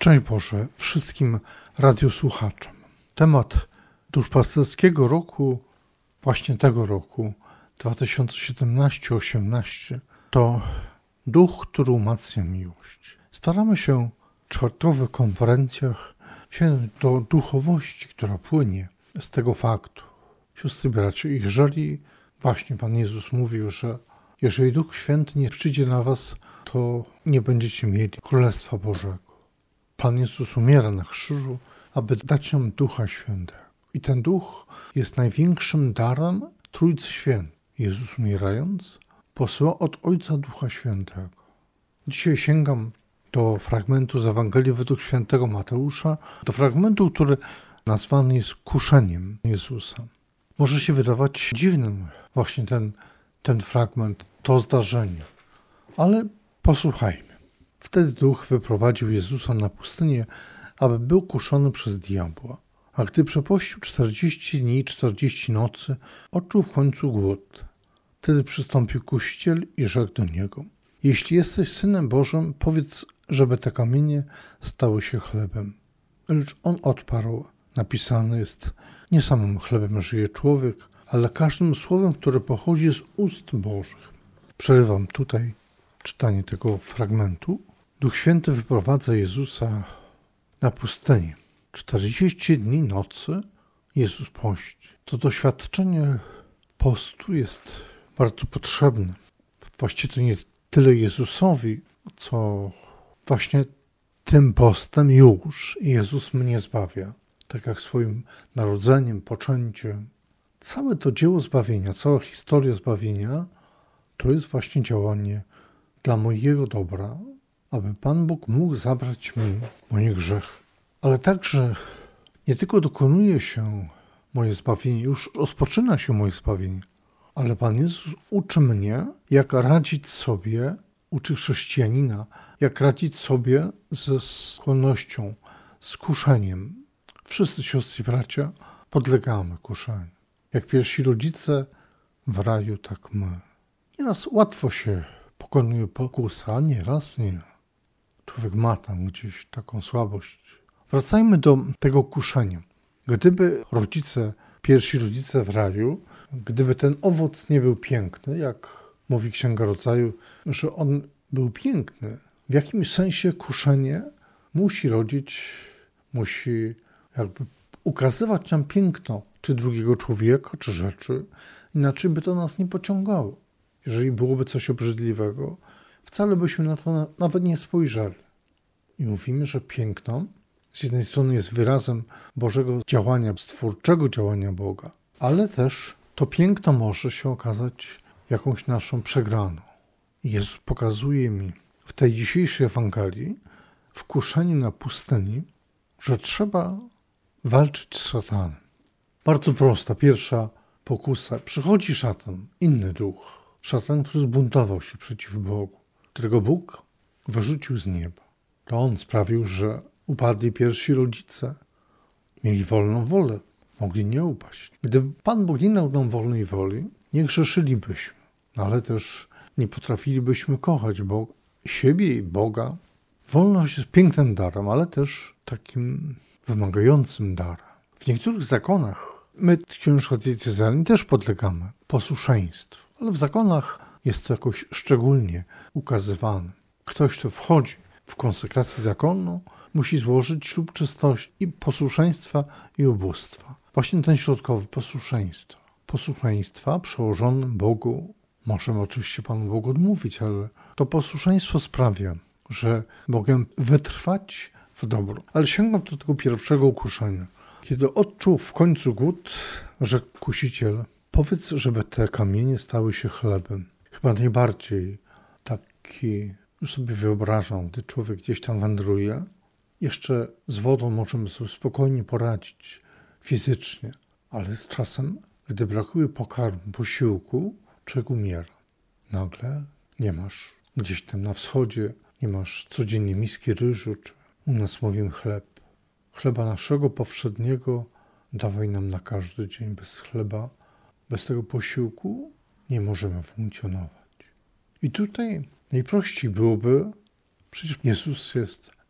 Szczęść Boże wszystkim radiosłuchaczom. Temat duszpasterskiego roku, właśnie tego roku 2017-18, to duch, który umacnia miłość. Staramy się w czwartkowych konferencjach sięgnąć do duchowości, która płynie z tego faktu. Siostry, bracia, jeżeli właśnie Pan Jezus mówił, że jeżeli Duch Święty nie przyjdzie na was, to nie będziecie mieli Królestwa Bożego. Pan Jezus umiera na krzyżu, aby dać nam Ducha Świętego. I ten Duch jest największym darem Trójcy Świętej. Jezus umierając posyła od Ojca Ducha Świętego. Dzisiaj sięgam do fragmentu z Ewangelii według świętego Mateusza, do fragmentu, który nazwany jest kuszeniem Jezusa. Może się wydawać dziwnym właśnie ten fragment, to zdarzenie, ale posłuchajmy. Wtedy Duch wyprowadził Jezusa na pustynię, aby był kuszony przez diabła. A gdy przepościł 40 dni i 40 nocy, odczuł w końcu głód. Wtedy przystąpił kusiciel i rzekł do niego: jeśli jesteś Synem Bożym, powiedz, żeby te kamienie stały się chlebem. Lecz on odparł: napisane jest, nie samym chlebem żyje człowiek, ale każdym słowem, które pochodzi z ust Bożych. Przerywam tutaj czytanie tego fragmentu. Duch Święty wyprowadza Jezusa na pustynię. 40 dni nocy Jezus pości. To doświadczenie postu jest bardzo potrzebne. Właściwie to nie tyle Jezusowi, co właśnie tym postem już Jezus mnie zbawia. Tak jak swoim narodzeniem, poczęciem. Całe to dzieło zbawienia, cała historia zbawienia to jest właśnie działanie dla mojego dobra, aby Pan Bóg mógł zabrać mi moje grzechy. Ale także nie tylko dokonuje się moje zbawienie, już rozpoczyna się moje zbawienie, ale Pan Jezus uczy mnie, jak radzić sobie, uczy chrześcijanina, jak radzić sobie ze skłonnością, z kuszeniem. Wszyscy siostry i bracia podlegamy kuszeniu. Jak pierwsi rodzice w raju, tak my. Nieraz łatwo się pokonuje pokusę, a nieraz nie. Człowiek ma tam gdzieś taką słabość. Wracajmy do tego kuszenia. Gdyby pierwsi rodzice w raju, gdyby ten owoc nie był piękny, jak mówi Księga Rodzaju, że on był piękny, w jakimś sensie kuszenie musi jakby ukazywać nam piękno, czy drugiego człowieka, czy rzeczy, inaczej by to nas nie pociągało. Jeżeli byłoby coś obrzydliwego, wcale byśmy na to nawet nie spojrzeli. I mówimy, że piękno z jednej strony jest wyrazem Bożego działania, stwórczego działania Boga, ale też to piękno może się okazać jakąś naszą przegraną. Jezus pokazuje mi w tej dzisiejszej Ewangelii, w kuszeniu na pustyni, że trzeba walczyć z szatanem. Bardzo prosta, pierwsza pokusa. Przychodzi szatan, inny duch. Szatan, który zbuntował się przeciw Bogu, którego Bóg wyrzucił z nieba. To on sprawił, że upadli pierwsi rodzice. Mieli wolną wolę, mogli nie upaść. Gdyby Pan Bóg nie dał nam wolnej woli, nie grzeszylibyśmy, ale też nie potrafilibyśmy kochać siebie i Boga. Wolność jest pięknym darem, ale też takim wymagającym darem. W niektórych zakonach my, księża diecezjalni, też podlegamy posłuszeństwu, ale w zakonach jest to jakoś szczególnie ukazywane. Ktoś, kto wchodzi w konsekrację zakonną, musi złożyć ślub czystości i posłuszeństwa i ubóstwa. Właśnie ten środkowy posłuszeństwa. Posłuszeństwa przełożonym Bogu. Możemy oczywiście Panu Bogu odmówić, ale to posłuszeństwo sprawia, że mogę wytrwać w dobro. Ale sięgam do tego pierwszego kuszenia. Kiedy odczuł w końcu głód, rzekł kusiciel: powiedz, żeby te kamienie stały się chlebem. Chyba najbardziej taki, już sobie wyobrażam, gdy człowiek gdzieś tam wędruje, jeszcze z wodą możemy sobie spokojnie poradzić fizycznie, ale z czasem, gdy brakuje pokarmu, posiłku, człowiek umiera. Nagle nie masz gdzieś tam na wschodzie, nie masz codziennie miski ryżu, czy u nas mówimy chleb. Chleba naszego powszedniego dawaj nam na każdy dzień. Bez chleba, bez tego posiłku nie możemy funkcjonować. I tutaj najprościej byłoby, przecież Jezus jest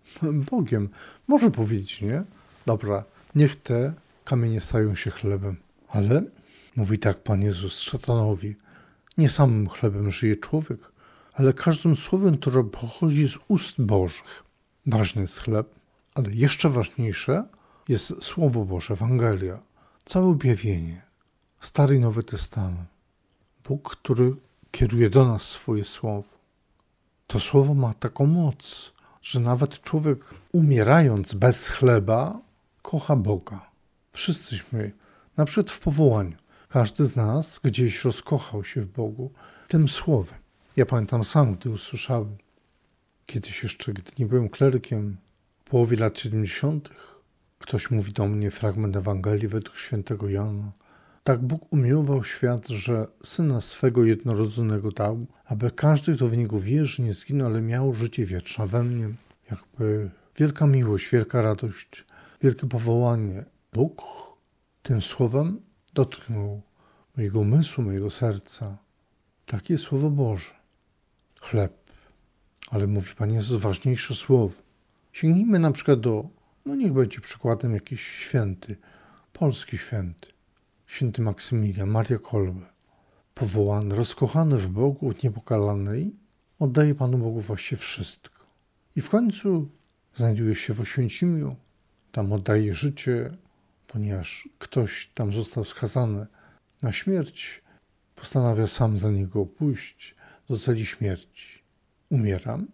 Bogiem. Może powiedzieć, nie? Dobra, niech te kamienie stają się chlebem. Ale mówi tak Pan Jezus szatanowi, nie samym chlebem żyje człowiek, ale każdym słowem, które pochodzi z ust Bożych. Ważny jest chleb, ale jeszcze ważniejsze jest Słowo Boże, Ewangelia, całe objawienie, Stary i Nowy Testament. Bóg, który kieruje do nas swoje słowo. To słowo ma taką moc, że nawet człowiek umierając bez chleba kocha Boga. Wszyscyśmy, na przykład w powołaniu, każdy z nas gdzieś rozkochał się w Bogu tym słowem. Ja pamiętam sam, gdy usłyszałem, kiedyś jeszcze, gdy nie byłem klerykiem, w połowie lat 70. ktoś mówi do mnie fragment Ewangelii według świętego Jana. Tak Bóg umiłował świat, że Syna swego jednorodzonego dał, aby każdy, kto w Niego wierzy, nie zginął, ale miał życie wieczne we mnie. Jakby wielka miłość, wielka radość, wielkie powołanie. Bóg tym słowem dotknął mojego umysłu, mojego serca. Takie Słowo Boże. Chleb. Ale mówi Pan Jezus, ważniejsze słowo. Sięgnijmy na przykład niech będzie przykładem jakiś święty, polski święty. Święty Maksymilian, Maria Kolbe, powołany, rozkochany w Bogu od niepokalanej, oddaje Panu Bogu właściwie wszystko. I w końcu znajduje się w Oświęcimiu, tam oddaje życie, ponieważ ktoś tam został skazany na śmierć, postanawia sam za niego pójść do celi śmierci. Umieram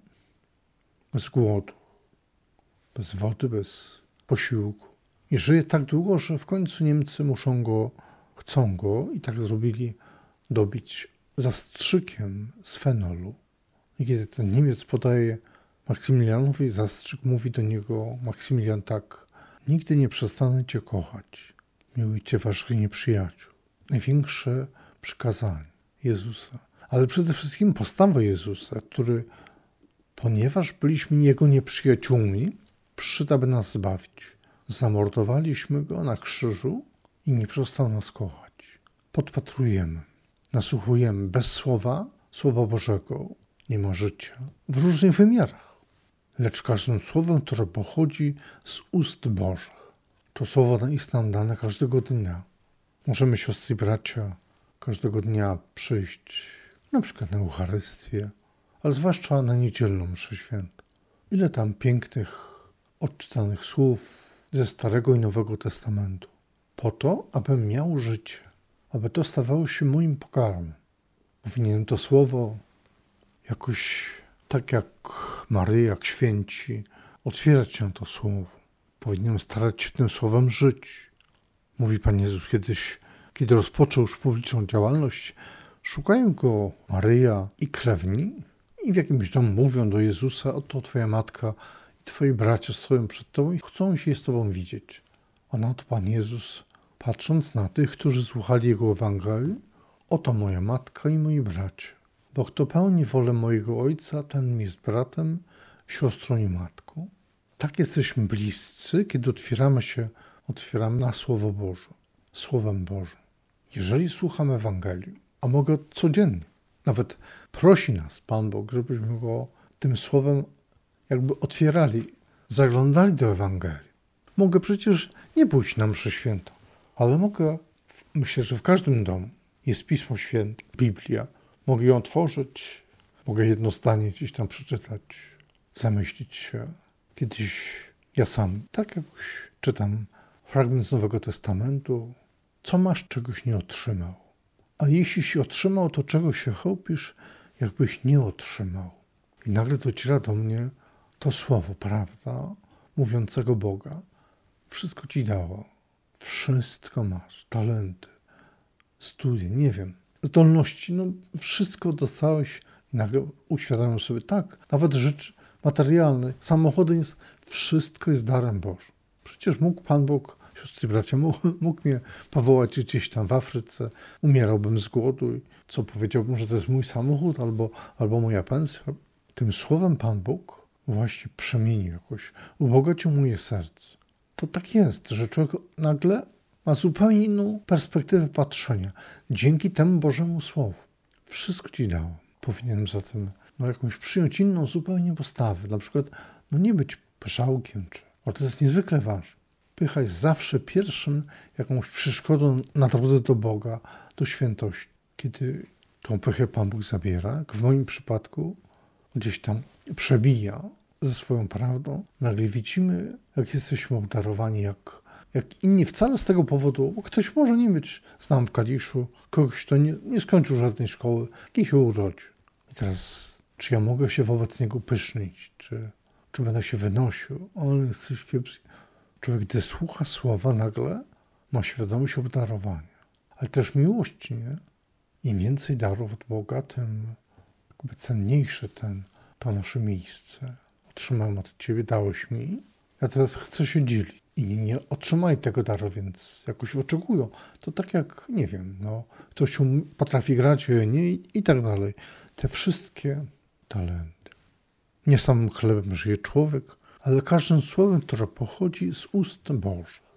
bez głodu, bez wody, bez posiłku. I żyje tak długo, że w końcu Niemcy chcą go i tak zrobili, dobić zastrzykiem z fenolu. I kiedy ten Niemiec podaje Maksymilianowi zastrzyk, mówi do niego Maksymilian tak: nigdy nie przestanę Cię kochać. Miłujcie Waszych nieprzyjaciół. Największe przykazanie Jezusa. Ale przede wszystkim postawa Jezusa, który, ponieważ byliśmy Jego nieprzyjaciółmi, przyszedł, aby nas zbawić. Zamordowaliśmy Go na krzyżu i nie przestał nas kochać. Podpatrujemy, nasłuchujemy. Bez Słowa Bożego nie ma życia w różnych wymiarach. Lecz każdym słowem, które pochodzi z ust Bożych. To słowo jest nam dane każdego dnia. Możemy, siostry i bracia, każdego dnia przyjść na przykład na Eucharystię, ale zwłaszcza na niedzielną mszę świętą. Ile tam pięknych, odczytanych słów ze Starego i Nowego Testamentu. Po to, abym miał życie, aby to stawało się moim pokarmem. Powinienem to słowo jakoś tak jak Maryja, jak święci, otwierać się na to słowo. Powinienem starać się tym słowem żyć. Mówi Pan Jezus kiedyś, kiedy rozpoczął już publiczną działalność, szukają Go Maryja i krewni i w jakimś domu mówią do Jezusa: oto Twoja matka i Twoi bracia stoją przed Tobą i chcą się z Tobą widzieć. A na to Pan Jezus, patrząc na tych, którzy słuchali Jego Ewangelii: oto moja matka i moi bracia. Bo kto pełni wolę mojego Ojca, ten mi jest bratem, siostrą i matką. Tak jesteśmy bliscy, kiedy otwieramy na Słowo Boże, Słowem Bożym. Jeżeli słucham Ewangelii, a mogę codziennie, nawet prosi nas Pan Bóg, żebyśmy Go tym Słowem jakby otwierali, zaglądali do Ewangelii. Mogę przecież nie pójść na mszę świętą, ale myślę, że w każdym domu jest Pismo Święte, Biblia. Mogę ją otworzyć, mogę jedno zdanie gdzieś tam przeczytać, zamyślić się. Kiedyś ja sam tak jakoś czytam fragment z Nowego Testamentu. Co masz, czegoś nie otrzymał? A jeśli się otrzymał, to czego się chełpisz, jakbyś nie otrzymał? I nagle dociera do mnie to słowo, prawda, mówiącego Boga. Wszystko Ci dało. Wszystko masz. Talenty, studia, nie wiem, zdolności. Wszystko dostałeś i nagle uświadamiam sobie, tak, nawet rzeczy materialne, samochody, wszystko jest darem Bożym. Przecież mógł Pan Bóg, siostry i bracia, mógł mnie powołać gdzieś tam w Afryce, umierałbym z głodu i co, powiedziałbym, że to jest mój samochód albo moja pensja. Tym słowem Pan Bóg właśnie przemienił jakoś, ubogacił moje serce. To tak jest, że człowiek nagle ma zupełnie inną perspektywę patrzenia. Dzięki temu Bożemu Słowu. Wszystko Ci dało. Powinienem zatem jakąś przyjąć inną zupełnie postawę. Na przykład nie być pyszałkiem, bo to jest niezwykle ważne. Pycha jest zawsze pierwszym jakąś przeszkodą na drodze do Boga, do świętości. Kiedy tą pychę Pan Bóg zabiera, jak w moim przypadku gdzieś tam przebija ze swoją prawdą, nagle widzimy, jak jesteśmy obdarowani, jak inni wcale z tego powodu, bo ktoś może nie być z nami w Kaliszu, kogoś, kto nie skończył żadnej szkoły, jakiś się urodził. I teraz, czy ja mogę się wobec niego pysznić, czy będę się wynosił? On jest kiepski. Człowiek, gdy słucha słowa, nagle ma świadomość obdarowania, ale też miłości, nie? Im więcej darów od Boga, tym jakby cenniejsze to nasze miejsce. Otrzymałem od Ciebie, dałeś mi, ja teraz chcę się dzielić. Inni nie otrzymali tego daru, więc jakoś oczekują. To tak jak, nie wiem, ktoś potrafi grać, nie i tak dalej. Te wszystkie talenty. Nie samym chlebem żyje człowiek, ale każdym słowem, które pochodzi z ust Bożych.